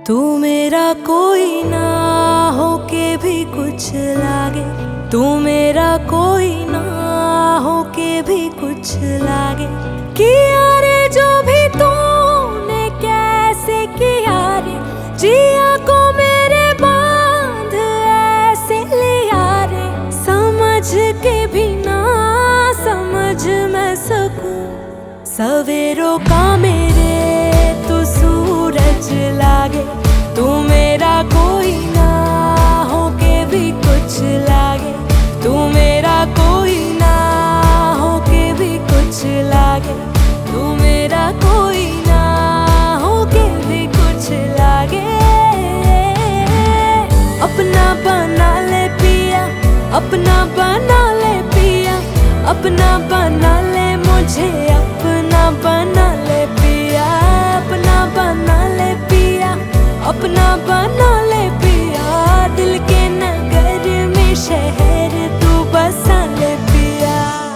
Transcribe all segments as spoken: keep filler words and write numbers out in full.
तू मेरा कोई ना हो के भी कुछ लागे, तू मेरा कोई ना हो के भी कुछ लागे। किया रे जो भी तूने कैसे किया रे, जिया को मेरे बांध ऐसे लिया रे। समझ के भी ना समझ मैं सकूं, सवेरों का मेरे तू सूरज लागे। तू मेरा कोई ना हो के भी कुछ लागे, तू मेरा कोई ना हो के भी कुछ लागे। तू मेरा कोई ना हो के भी कुछ लागे। अपना बना ले पिया, अपना बना ले पिया, अपना बना ले मुझे, अपना बना ले पिया, अपना बना ले पिया, अपना बना ले पिया। दिल के नगर में शहर तू बसा ले पिया।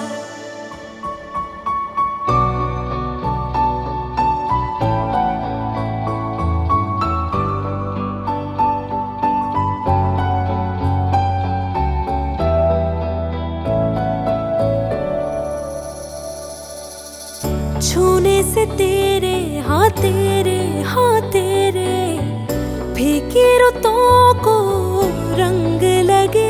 छूने से तेरे हाँ तेरे हाँ तेरे फीकी रुतों को रंग लगे।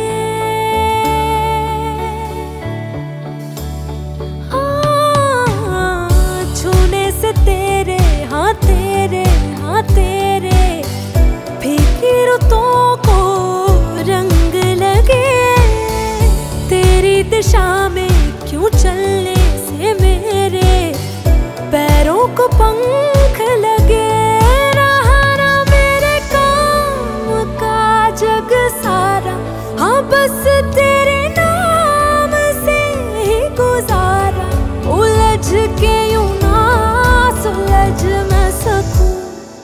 हाँ, छूने से तेरे हाँ तेरे हाँ तेरे फीकी रुतों को रंग लगे। तेरी दिशा में क्यों चलने से मेरे पैरों को पंख लगे। रहा ना मेरे काम का जग सारा, हाँ बस तेरे नाम से ही गुजारा। उलझ के यूं ना सुलझ मैं सकूं,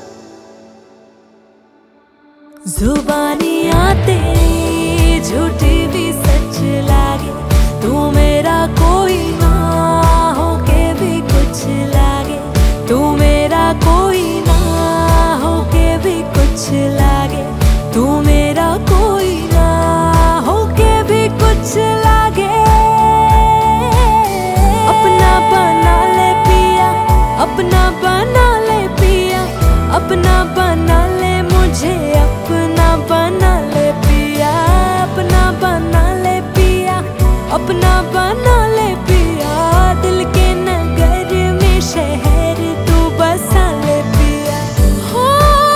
जुबानियां तेरी झूठी भी सच लागे। तू मेरा कोई ना हो के भी कुछ लागे, तू मेरा कोई ना हो के भी कुछ लागे। तू मेरा कोई ना हो के भी कुछ लागे। अपना बना ले पिया, अपना बना ले पिया, अपना बना ले मुझे, अपना बना ले पिया, अपना बना ले पिया, अपना बना ले पिया। दिल के नगर में शहर तू बसा ले पिया। हो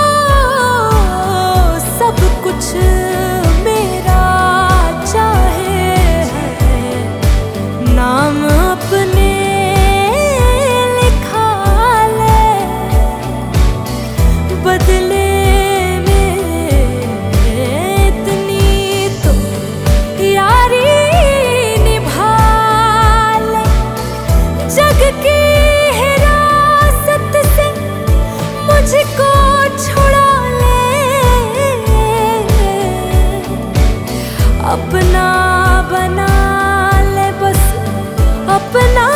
सब कुछ मेरा चाहे है, नाम अपने लिखा ले। बदले में इतनी तो यारी निभा ले। जग की हिरासत से मुझको छुड़ा ले। अपना बना ले बस, अपना